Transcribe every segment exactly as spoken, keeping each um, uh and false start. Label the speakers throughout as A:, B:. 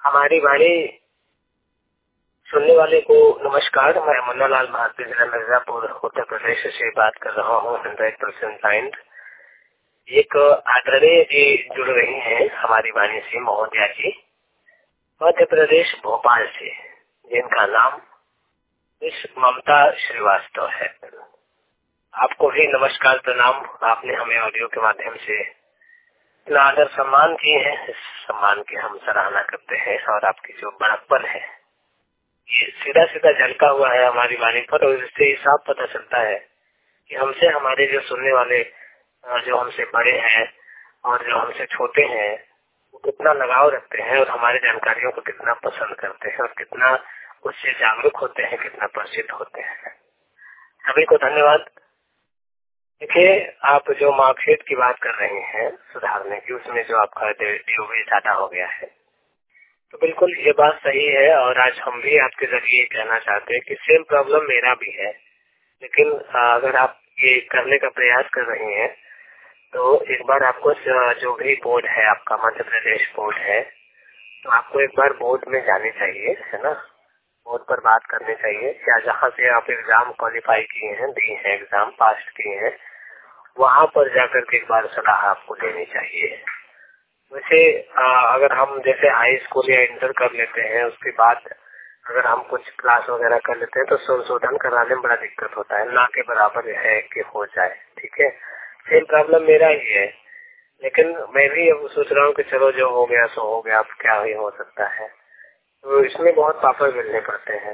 A: हमारी वाणी सुनने वाले को नमस्कार। मैं मुन्नालाल भारती, जिला मिर्जापुर, उत्तर प्रदेश से बात कर रहा हूँ। Hundred percent science. एक आदरणीय जी जुड़ रही हैं हमारी वाणी से, महोदया जी, मध्य प्रदेश भोपाल से, जिनका नाम मिस ममता श्रीवास्तव है। आपको भी नमस्कार, प्रणाम। आपने हमें ऑडियो के माध्यम से इतना आदर सम्मान किए हैं, इस सम्मान की हम सराहना करते हैं। और आपकी जो बड़प्पन है ये सीधा सीधा झलका हुआ है हमारी वाणी पर, और इससे ही साफ पता चलता है कि हमसे हमारे जो सुनने वाले, जो हमसे बड़े हैं और जो हमसे छोटे हैं, वो कितना लगाव रखते हैं और हमारी जानकारियों को कितना पसंद करते हैं और कितना उससे जागरूक होते हैं, कितना परिचित होते हैं। सभी को धन्यवाद। देखिए, आप जो मार्कशीट की बात कर रहे हैं सुधारने की, उसमें जो आपका डीओवी ज्यादा हो गया है, तो बिल्कुल ये बात सही है। और आज हम भी आपके जरिए कहना चाहते हैं कि सेम प्रॉब्लम मेरा भी है। लेकिन अगर आप ये करने का प्रयास कर रहे हैं तो एक बार आपको जो भी बोर्ड है आपका, मध्य प्रदेश बोर्ड है, तो आपको एक बार बोर्ड में जाने चाहिए, है ना। बोर्ड पर बात करनी चाहिए, या जहाँ से आप एग्जाम क्वालिफाई किए हैं, दिए हैं, एग्जाम पास किए हैं, वहाँ पर जाकर के एक बार सलाह आपको लेनी चाहिए। वैसे अगर हम जैसे हाई स्कूल या इंटर कर लेते हैं, उसके बाद अगर हम कुछ क्लास वगैरह कर लेते हैं तो संशोधन कराने में बड़ा दिक्कत होता है, ना के बराबर है कि हो जाए। ठीक है, सेम प्रॉब्लम मेरा ही है। लेकिन मैं भी अब सोच रहा हूँ कि चलो जो हो गया सो हो गया, अब क्या ही हो सकता है। तो इसमें बहुत पापड़ मिलने पड़ते हैं।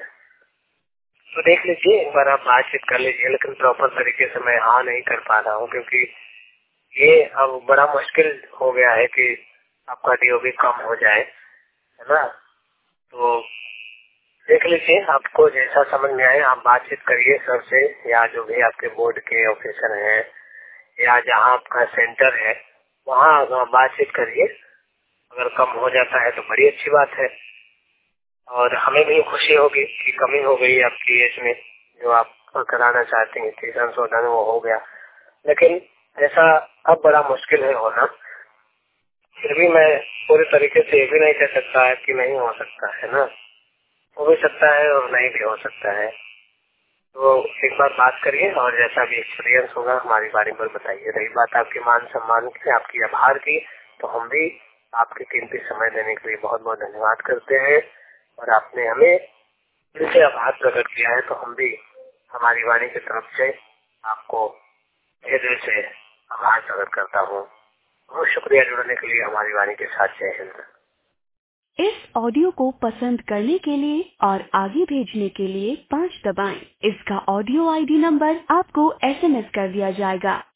A: तो देख लीजिए, एक बार आप बातचीत कर लीजिए। लेकिन प्रॉपर तरीके से मैं हाँ नहीं कर पा रहा हूँ, क्योंकि ये अब बड़ा मुश्किल हो गया है कि आपका डीओबी कम हो जाए, है ना। तो देख लीजिए, आपको जैसा समझ में आए आप बातचीत करिए सर से, या जो भी आपके बोर्ड के ऑफिसर हैं, या जहाँ आपका सेंटर है वहाँ बातचीत करिए। अगर कम हो जाता है तो बड़ी अच्छी बात है, और हमें भी खुशी होगी कि कमी हो गई आपकी एज में, जो आप कराना चाहते हैं कि संशोधन वो हो गया। लेकिन ऐसा अब बड़ा मुश्किल है होना। फिर भी मैं पूरे तरीके से ये भी नहीं कह सकता है कि नहीं हो सकता है ना, हो भी सकता है और नहीं भी हो सकता है। तो एक बार बात करिए और जैसा भी एक्सपीरियंस होगा हमारी बारे में बताइए। रही बात आपके मान सम्मान की, आपकी आभार की, तो हम भी आपके कीमती समय देने के लिए बहुत बहुत धन्यवाद करते हैं। और आपने हमें दिल से आभार प्रकट किया है, तो हम भी हमारी वाणी की तरफ से आपको दिल से आभार प्रकट करता हूँ। बहुत शुक्रिया जुड़ने के लिए हमारी वाणी के साथ। जय हिंद।
B: इस ऑडियो को पसंद करने के लिए और आगे भेजने के लिए पाँच दबाएं। इसका ऑडियो आईडी नंबर आपको एसएमएस कर दिया जाएगा।